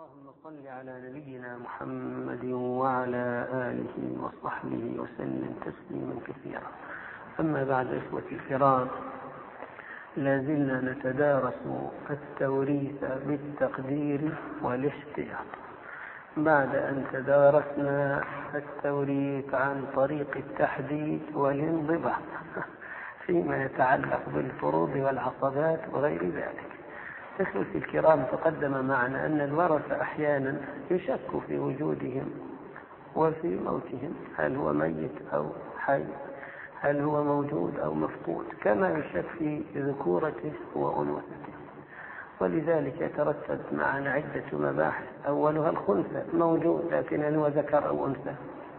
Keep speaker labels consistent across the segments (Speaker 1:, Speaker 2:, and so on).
Speaker 1: اللهم صل على نبينا محمد وعلى آله وصحبه وسلم تسليما كثيرا. أما بعد، إخوتي الكرام، لازلنا نتدارس التوريث بالتقدير والاحتياط بعد أن تدارسنا التوريث عن طريق التحديد والانضباط فيما يتعلق بالفروض والعصبات وغير ذلك. إخوتي الكرام، تقدم معنا أن الورثة أحيانا يشك في وجودهم وفي موتهم، هل هو ميت أو حي، هل هو موجود أو مفقود، كما يشك في ذكورته وأنوثته. ولذلك يترتب معنا عدة مباحث. أولها الخنثى موجود، لكن هل هو ذكر أو أنثى؟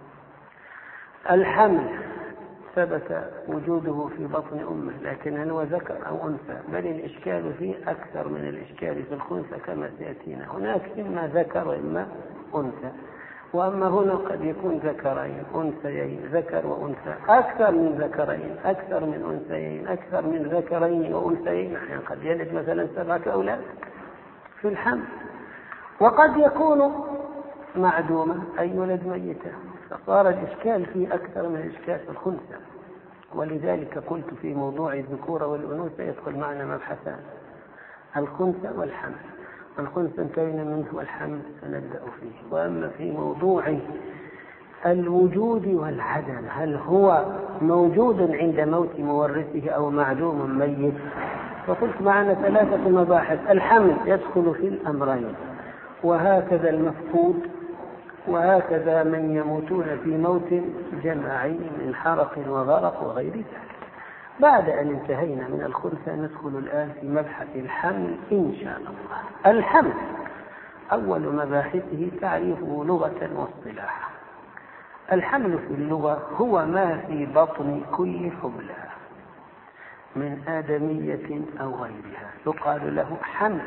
Speaker 1: الحمل ثبت وجوده في بطن أمه، لكن هل هو ذكر أو أنثى؟ بل الإشكال فيه أكثر من الإشكال في الخنثى كما سيأتينا. هناك إما ذكر وإما أنثى، وأما هنا قد يكون ذكرين أنثيين، ذكر وأنثى، أكثر من ذكرين، أكثر من أنثيين، أكثر من ذكرين وأنثيين، يعني قد يلد مثلا 7 أولاد في الحمل. وقد يكون معدومة أي ولد ميتة، فصار الإشكال فيه أكثر من الإشكال في الخنثى. ولذلك قلت في موضوع الذكورة والأنوثة يدخل معنا مبحثان: الخنثى والحمل. الخنثى انتهينا منه والحمل سنبدأ فيه. وأما في موضوع الوجود والعدم، هل هو موجود عند موت مورثه أو معدوم ميت، فقلت معنا 3 مباحث. الحمل يدخل في الأمرين، وهكذا المفقود، وهكذا من يموتون في موت جماعي من حرق وغرق وغير ذلك. بعد أن انتهينا من الخنثى ندخل الآن في مبحث الحمل إن شاء الله. الحمل أول مباحثه تعريفه لغة واصطلاحا. الحمل في اللغة هو ما في بطن كل حبلى من آدمية أو غيرها يقال له حمل،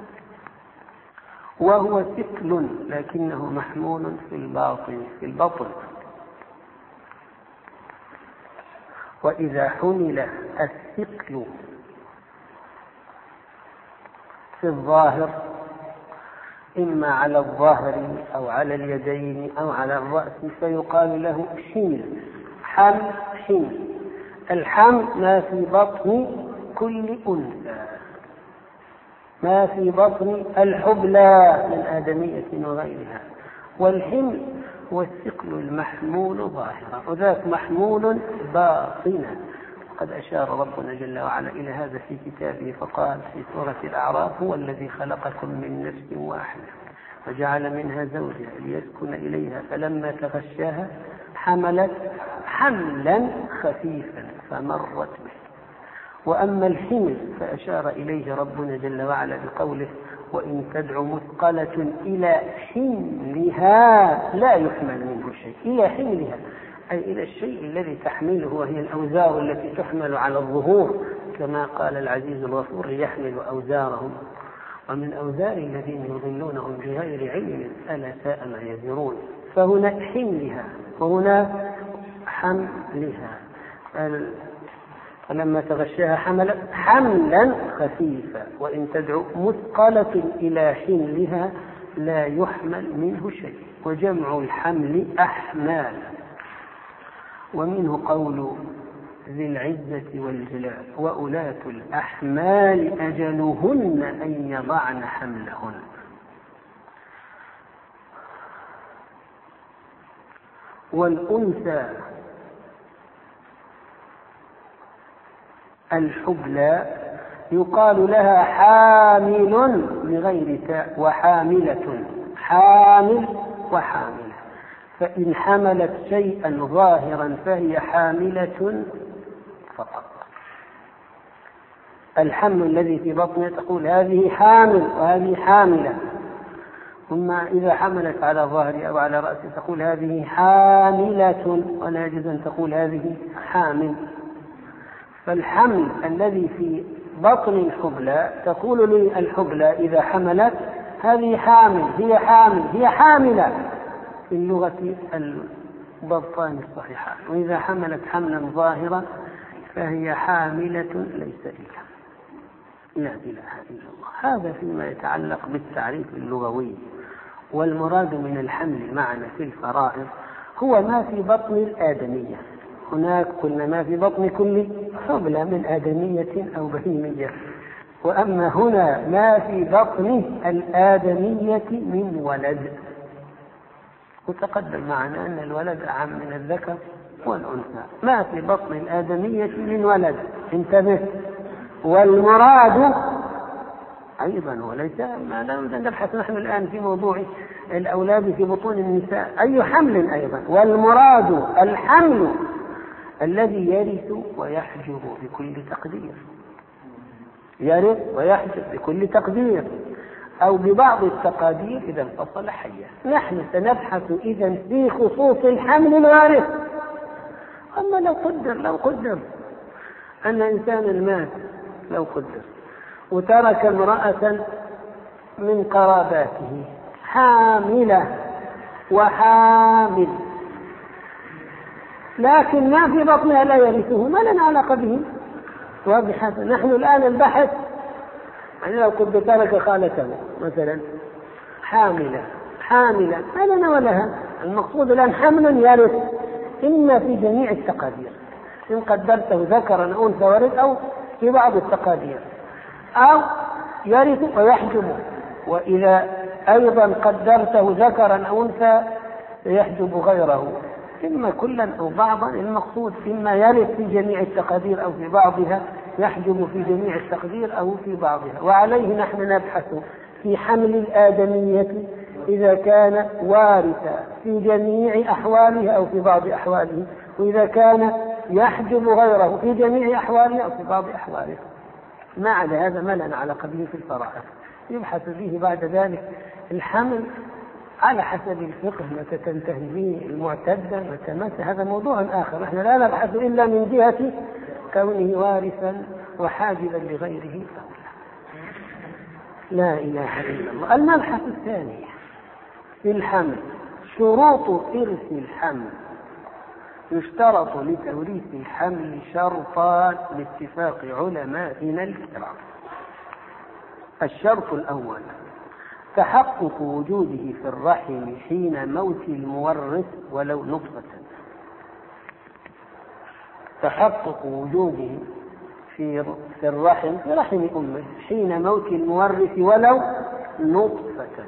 Speaker 1: وهو ثقل لكنه محمول في البطن. وإذا حمل الثقل في الظاهر، إما على الظهر أو على اليدين أو على الرأس، فيقال له حمل. الحمل ما في بطن كل أنثى، ما في بطن الحبلى من آدمية وغيرها. والحمل هو الثقل المحمول ظاهرا، وذاك محمول باطنا. قد أشار ربنا جل وعلا إلى هذا في كتابه فقال في سورة الأعراف: هو الذي خلقكم من نفس واحدة وجعل منها زوجها ليسكن إليها فلما تغشاها حملت حملا خفيفا فمرت به. وأما الحمل فأشار إليه ربنا جل وعلا بقوله: وإن تدع مثقلة إلى حملها لا يحمل منه شيء. إلى حملها أي إلى الشيء الذي تحمله، وهي الأوزار التي تحمل على الظهور، كما قال العزيز الغفور: ليحمل أوزارهم ومن أوزار الذين يضلونهم بغير علم ألا ساء ما يزرون. فهنا حملها وهنا حملها. فلما تغشاها حملت حملا خفيفا. وإن تدعو مثقلة إلى حملها لا يحمل منه شيء. وجمع الحمل أحمال. ومنه قول ذي العزة والجلال: وأولاة الأحمال أجلهن أن يضعن حملهن. والأنثى الحبلى يقال لها حامل بغير تاء، وحاملة، حامل وحاملة. فإن حملت شيئا ظاهرا فهي حاملة فقط. الحمل الذي في بطنها تقول هذه حامل وهذه حاملة. ثم إذا حملت على ظهرها أو على رأسها تقول هذه حاملة، ولا يجوز أن تقول هذه حامل. فالحمل الذي في بطن الحبلى تقول لي الحبلى إذا حملت هذه حامل، هي حامل، هي حاملة في اللغة الضبطان الصحيحان. وإذا حملت حملا ظاهرا فهي حاملة ليس إلها. لا إله إلا الله. هذا فيما يتعلق بالتعريف اللغوي. والمراد من الحمل معنا في الفرائض هو ما في بطن الآدمية. هناك قلنا ما في بطن كل حبلى من آدمية أو بهيمية، وأما هنا ما في بطن الآدمية من ولد. وتقدم معنا أن الولد أعم من الذكر والأنثى. ما في بطن الآدمية من ولد، انتبه. والمراد أيضا وليس ما نبحث نحن الآن في موضوع الأولاد في بطون النساء، أي حمل أيضا. والمراد الحمل الذي يرث ويحجب بكل تقدير، يرث ويحجب بكل تقدير أو ببعض التقادير إذا انفصل حيا. نحن سنبحث إذن في خصوص الحمل الوارث. أما لو قدر أن إنسانا مات، لو قدر وترك امرأة من قراباته حاملة وحامل، لكن ما في بطنها لا يرثه، ما لنا علاقة به. واضح هذا؟ نحن الآن البحث يعني لو كنت ترك خالته مثلا حاملة ما لنا ولها. المقصود الآن حمل يرث إما في جميع التقادير، إن قدرته ذكرا أو أنثى ورث، أو في بعض التقادير، أو يرث ويحجب. وإذا أيضا قدرته ذكرا أو أنثى يحجب غيره، إما كلا أو بعضا. المقصود إما يرث في جميع التقادير أو في بعضها، يحجب في جميع التقدير أو في بعضها. وعليه نحن نبحث في حمل الآدمية إذا كان وارثا في جميع أحواله أو في بعض أحواله، وإذا كان يحجب غيره في جميع أحواله أو في بعض أحواله. ما عدا هذا ما لنا علاقة به في الفرائض. يبحث به بعد ذلك الحمل على حسب الفقه، متى تنتهي به المعتدة، متى هذا موضوع آخر. نحن لا نبحث إلا من جهة كونه وارثا وحاجبا لغيره. لا إله إلا الله. المبحث الثاني في الحمل شروط إرث الحمل. يشترط لتوريث الحمل شرطان باتفاق علمائنا الكرام. الشرط الأول تحقق وجوده في الرحم حين موت المورث ولو نطفة. تحقق وجوده في الرحم، في رحم أمه، حين موت المورث ولو نطفة.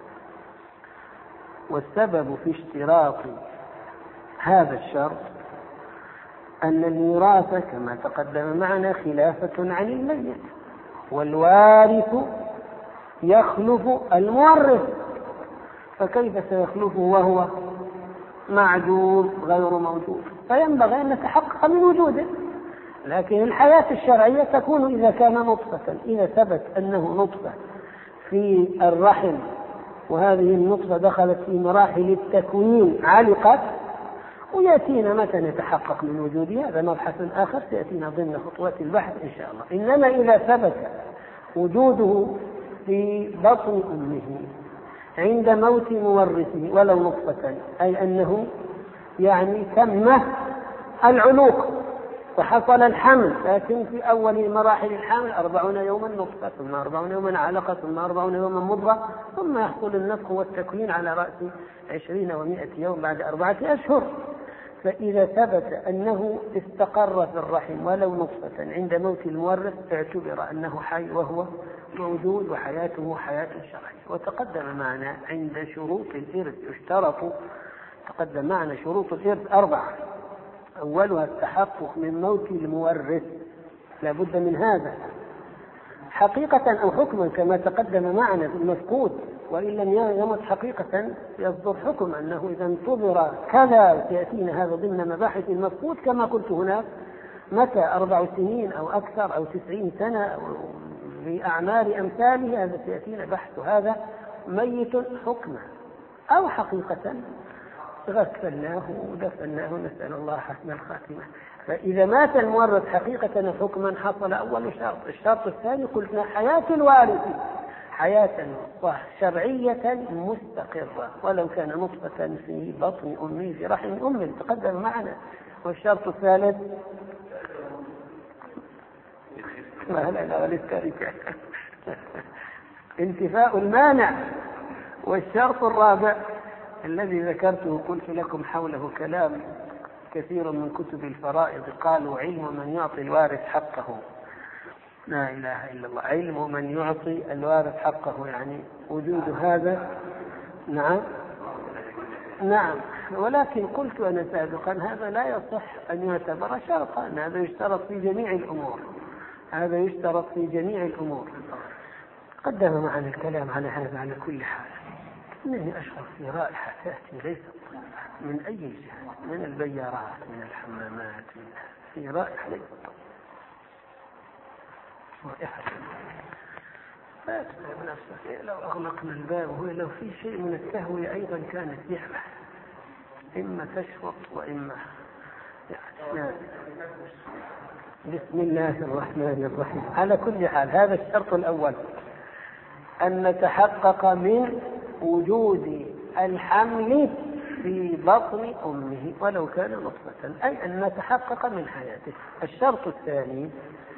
Speaker 1: والسبب في اشتراط هذا الشرط أن الميراث كما تقدم معنا خلافة عن الميت، والوارث يخلف المورث، فكيف سيخلفه وهو معدوم غير موجود؟ فينبغي أن نتحقق من وجوده. لكن الحياة الشرعية تكون إذا كان نطفة، إذا ثبت أنه نطفة في الرحم وهذه النطفة دخلت في مراحل التكوين علقت، ويأتينا متى نتحقق من وجودها، هذا مبحث آخر سيأتينا ضمن خطوات البحث إن شاء الله. إنما إذا ثبت وجوده في بطن أمه عند موت مورثه ولو نطفة، أي أنه يعني تم العلوق وحصل الحمل، لكن في أول مراحل الحمل 40 يوما نطفة، ثم 40 يوما علقة، ثم 40 يوما مضغة، ثم يحصل النفخ والتكوين على رأس 20 و100 يوم بعد 4 أشهر. فإذا ثبت أنه استقر في الرحم ولو نطفة عند موت المورث اعتبر أنه حي وهو موجود وحياته حياة شرعية. وتقدم معنا عند شروط الإرث تقدم معنا شروط الإرث 4. أولها التحقق من موت المورث، لا بد من هذا حقيقة أو حكما كما تقدم معنا في المفقود، وإن لم يمت حقيقة يصدر حكم أنه إذا انتظر كذا. سيأتينا هذا ضمن مباحث المفقود كما قلت هناك، متى 4 سنين أو أكثر أو 90 سنة أو بأعمار أمثاله، هذا سيأتينا بحث هذا ميت حكما أو حقيقة غسلناه ودفناه، نسأل الله حسن الخاتمة. فإذا مات المورث حقيقة حكما حصل أول شرط. الشرط الثاني قلنا حياة الوارث حياة شرعية مستقرة ولو كان نطفة في بطن أمه في رحم أمه، تقدم معنا. والشرط الثالث انتفاء المانع والشرط الرابع الذي ذكرته قلت لكم حوله كلام كثير من كتب الفرائض، قالوا علم من يعطي الوارث حقه. لا إله إلا الله، علم من يعطي الوارث حقه، يعني وجود هذا. نعم، ولكن قلت أنا سابقا هذا لا يصح أن يعتبر شرطا، هذا يشترط في جميع الأمور، هذا يشترط في جميع الأمور. قدم معنا الكلام على هذا. على كل حال إنني أشعر في رائحة تأتي ليست من أي جهة، من البيارات، من الحمامات، في رائحة ليست رائحة. لا تتعب نفسك، لو أغلقنا الباب ولو في شيء من التهوية أيضا كانت نعمة، إما تشفط وإما يعني. بسم الله الرحمن الرحيم. على كل حال هذا الشرط الأول، أن نتحقق من وجود الحمل في بطن أمه ولو كان نطفة، أي أن نتحقق من حياته. الشرط الثاني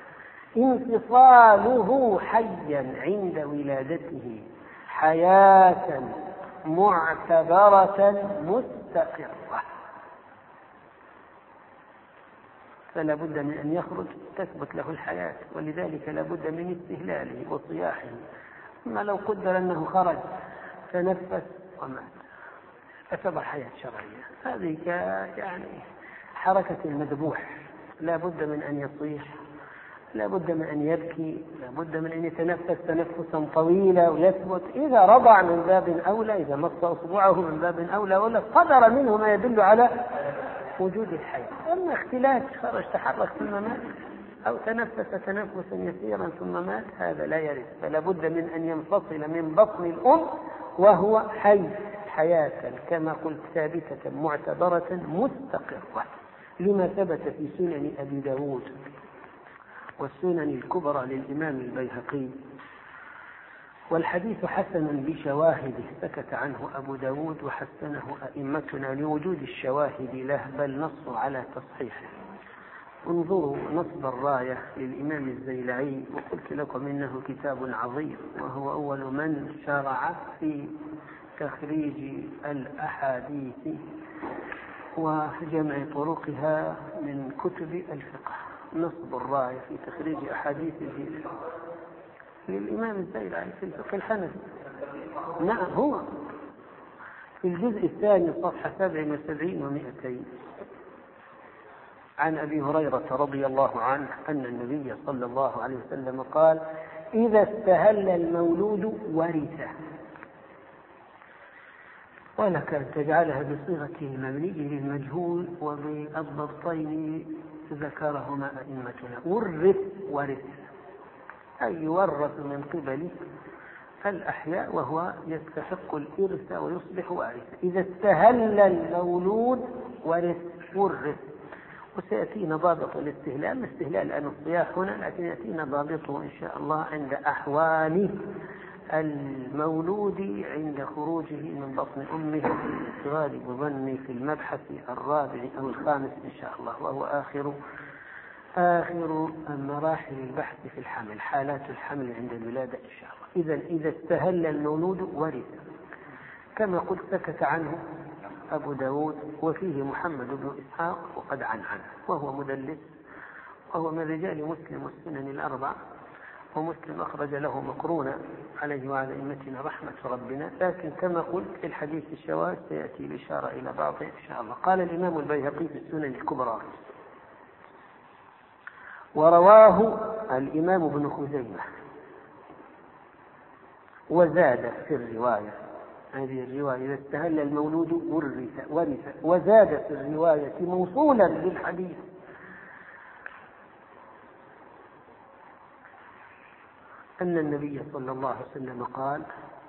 Speaker 1: انفصاله حيا عند ولادته حياة معتبرة مستقرة، فلا بد من أن يخرج تثبت له الحياة، ولذلك لا بد من استهلاله وصياحه. أما لو قدر أنه خرج تنفس ومات تعتبر حياة شرعية. هذه يعني حركة المذبوح، لا بد من أن يصيح، لا بد من أن يبكي، لا بد من أن يتنفس تنفسا طويلا ويثبت. إذا رضع من باب أولى، إذا مص أصبعه من باب أولى، ولا صدر منه ما يدل على وجود الحياة. أما اختلاف خرج تحرك ثم مات، أو تنفس تنفسا يسيرا ثم مات، هذا لا يرد. فلا بد من أن ينفصل من بطن الأم وهو حي حياة كما قلت ثابتة معتبرة مستقرة، لما ثبت في سنن أبي داود والسنن الكبرى للإمام البيهقي. والحديث حسن بشواهده سكت عنه أبو داود وحسنه أئمتنا لوجود الشواهد له، بل نصوا على تصحيحه. انظروا نصب الراية للإمام الزيلعي، وقلت لكم إنه كتاب عظيم، وهو أول من شرع في تخريج الأحاديث وجمع طرقها من كتب الفقه. نصب الراية في تخريج أحاديث للإمام الزيلعي في الفقه الحنفي. نعم، هو في الجزء الثاني صفحة 77 و200 عن أبي هريرة رضي الله عنه أن النبي صلى الله عليه وسلم قال: إذا استهل المولود ورثه. ولك أن تجعلها بصيغة المبني للمجهول وبالضبطين ذكرهما أئمتنا. ورث أي يورث من قبل الأحياء وهو يستحق الإرث ويصبح وارثا. إذا استهل المولود ورث. وسيأتينا ضابط الاستهلال الآن الصياح هنا، لكن يأتينا ضابطه إن شاء الله عند أحوال المولود عند خروجه من بطن أمه، غالب ظني في المبحث الرابع أو الخامس إن شاء الله، وهو آخر مراحل البحث في الحمل، حالات الحمل عند الولادة إن شاء الله. إذا استهل المولود ورث، كما قلت سكت عنه أبو داود، وفيه محمد بن إسحاق وقد عنه، وهو مدلس، وهو من رجال مسلم والسنن الأربع، ومسلم أخرج له مقرونا عليه وعلى أئمتنا رحمة ربنا. لكن كما قلت في الحديث الشواذ سيأتي الإشارة إلى بعضه إن شاء الله. قال الإمام البيهقي في السنن الكبرى: ورواه الإمام ابن خزيمة وزاد في الرواية، هذه الرواية إذا استهل المولود ورث، وزاد في الرواية موصولا للحديث: أن النبي صلى الله عليه وسلم قال: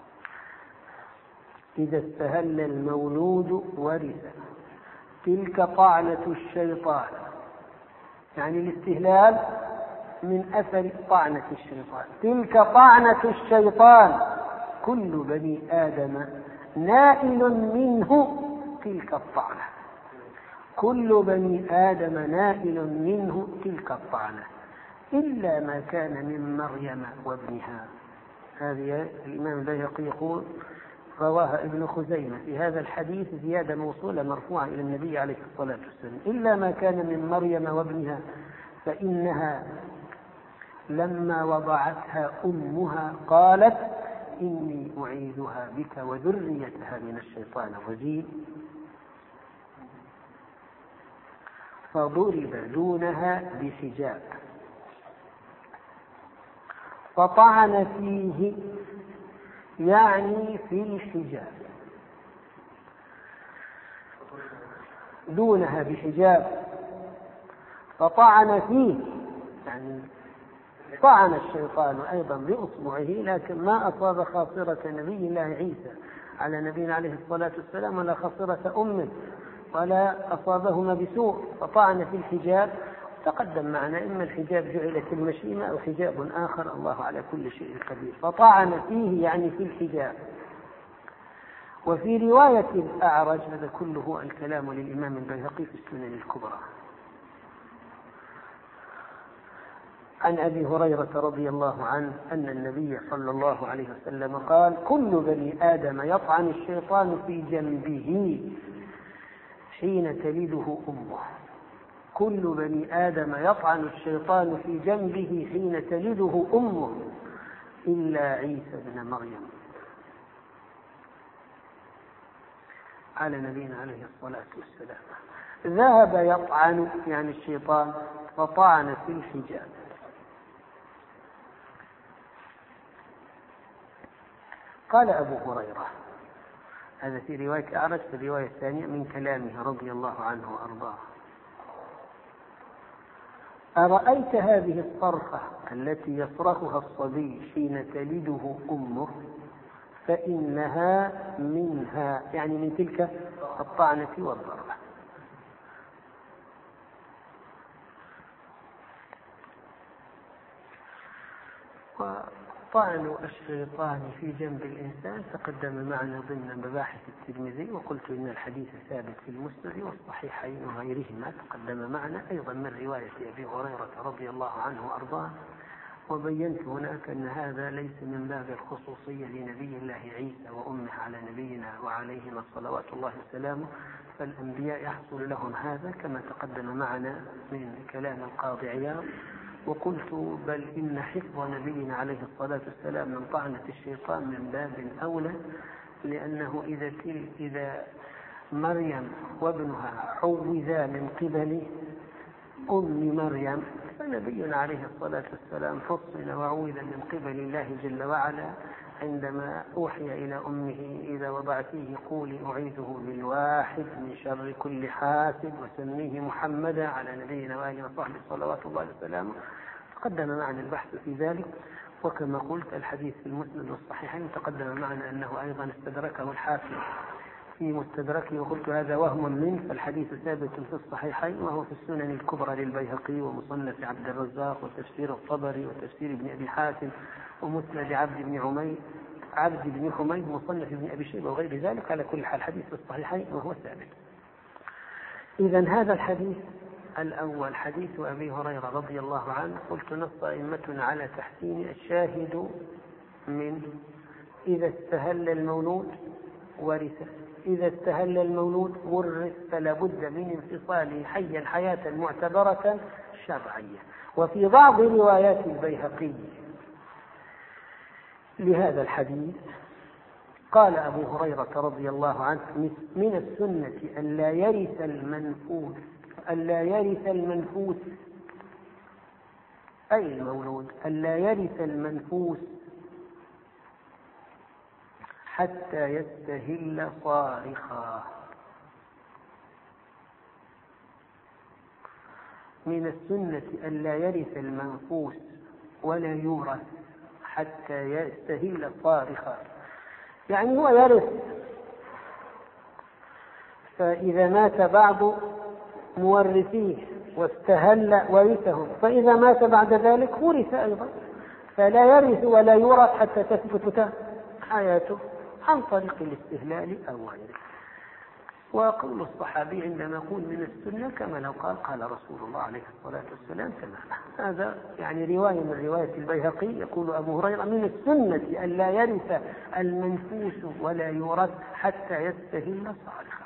Speaker 1: إذا استهل المولود ورث. تلك طعنة الشيطان، يعني الاستهلال من أثر طعنة الشيطان. تلك طعنة الشيطان، كل بني آدم نائل منه تلك الطعنة. كل بني آدم نائل منه تلك الطعنة إلا ما كان من مريم وابنها. هذه الإمام البيهقي يقول: رواها ابن خزيمة في هذا الحديث زيادة موصولة مرفوعة إلى النبي عليه الصلاة والسلام: إلا ما كان من مريم وابنها فإنها لما وضعتها أمها قالت إني أعيذها بك وذريتها من الشيطان الرجيم، فضرب دونها بحجاب فطعن فيه، يعني في الحجاب، دونها بحجاب فطعن فيه، يعني طعن الشيطان أيضا بإصبعه، لكن ما أصاب خاصرة نبي الله عيسى على نبينا عليه الصلاة والسلام ولا خاصرة أمه، ولا أصابهما بسوء، فطعن في الحجاب. تقدم معنا إما الحجاب جعلت المشيمة أو حجاب آخر، الله على كل شيء قدير. فطعن فيه يعني في الحجاب. وفي رواية الأعرج، هذا كله الكلام للإمام البيهقي في السنن الكبرى، عن أبي هريرة رضي الله عنه أن النبي صلى الله عليه وسلم قال: كل بني آدم يطعن الشيطان في جنبه حين تلده أمه. كل بني آدم يطعن الشيطان في جنبه حين تلده أمه إلا عيسى بن مريم على نبينا عليه الصلاة والسلام. ذهب يطعن يعني الشيطان فطعن في الحجاب. قال أبو هريرة، هذا في رواية أعرج، في الرواية الثانية من كلامه رضي الله عنه وأرضاه: أرأيت هذه الصرخة التي يصرخها الصبي حين تلده أمه فإنها منها، يعني من تلك الطعنة والضربة. وطعن الشيطان في جنب الإنسان تقدم معنا ضمن مباحث الترمذي، وقلت إن الحديث ثابت في المسند والصحيحين وغيرهما. تقدم معنا أيضا من رواية أبي هريرة رضي الله عنه وأرضاه، وبينت هناك أن هذا ليس من باب الخصوصية لنبي الله عيسى وأمه على نبينا وعليهما صلوات الله وسلامه، فالأنبياء يحصل لهم هذا كما تقدم معنا من كلام القاضي عياض. وقلت بل إن حفظ نبينا عليه الصلاة والسلام من طعنة الشيطان من باب أولى، لأنه إذا مريم وابنها عوذا من قبل أم مريم، فنبينا عليه الصلاة والسلام فصل وعوذا من قبل الله جل وعلا عندما أوحي إلى أمه: إذا وضعتيه قولي أعيذه بالواحد من شر كل حاسد وسميه محمدا على نبينا وآله وصحبه صلوات الله وسلامه. تقدم معنا البحث في ذلك، وكما قلت الحديث في المسند والصحيحين تقدم معنا أنه أيضا استدركه الحاكم في مستدركه، وقلت هذا وهم منه، فالحديث ثابت في الصحيحين وهو في السنن الكبرى للبيهقي ومصنف عبد الرزاق وتفسير الطبري وتفسير ابن أبي حاتم ومسند عبد بن حميد مصنف ابن أبي شيبة وغير ذلك. على كل حال حديث في الصحيحين وهو ثابت. إذن هذا الحديث الأول حديث أبي هريرة رضي الله عنه، قلت نص أئمتنا على تحسين الشاهد من إذا استهل المولود ورث، إذا استهل المولود ورث، فلا بد من انفصاله حيا حياة معتبرة شرعية. وفي بعض روايات البيهقي لهذا الحديث قال أبو هريرة رضي الله عنه: من السنة أن لا يرث المنفوس أي المولود، أن لا يرث المنفوس حتى يستهل صارخا. من السنة أن لا يرث المنفوس ولا يورث حتى يستهل صارخا، يعني هو يرث، فإذا مات بعض مورثيه واستهل ورثه، فإذا مات بعد ذلك ورث أيضا، فلا يرث ولا يورث حتى تثبت حياته عن طريق الاستهلال أو غيره. وقول الصحابي عندما يقول من السنة كما لو قال رسول الله عليه الصلاة والسلام تماما. هذا يعني رواية من رواية البيهقي، يقول أبو هريرة من السنة أن لا يرث المنفوس ولا يورث حتى يستهل صالحا.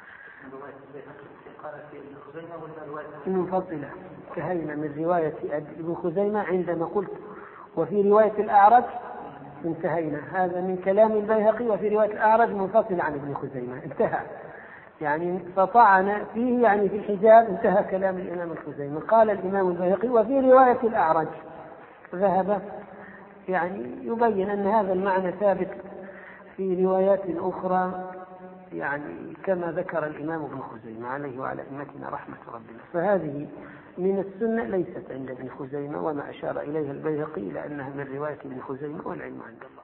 Speaker 1: منفصلة كهينا من رواية ابن خزيمة عندما قلت وفي رواية الأعرج انتهينا. هذا من كلام البيهقي، وفي رواية الأعرج منفصل عن ابن خزيمة انتهى، يعني فطعن فيه يعني في الحجاب انتهى كلام الإمام الخزيمي. قال الإمام البيهقي وفي رواية الأعرج ذهب، يعني يبين أن هذا المعنى ثابت في روايات أخرى يعني كما ذكر الإمام ابن خزيمة عليه وعلى أئمتنا رحمة ربنا. فهذه من السنة ليست عند ابن خزيمة، وما أشار إليها البيهقي لأنها من رواية ابن خزيمة، والعلم عند الله.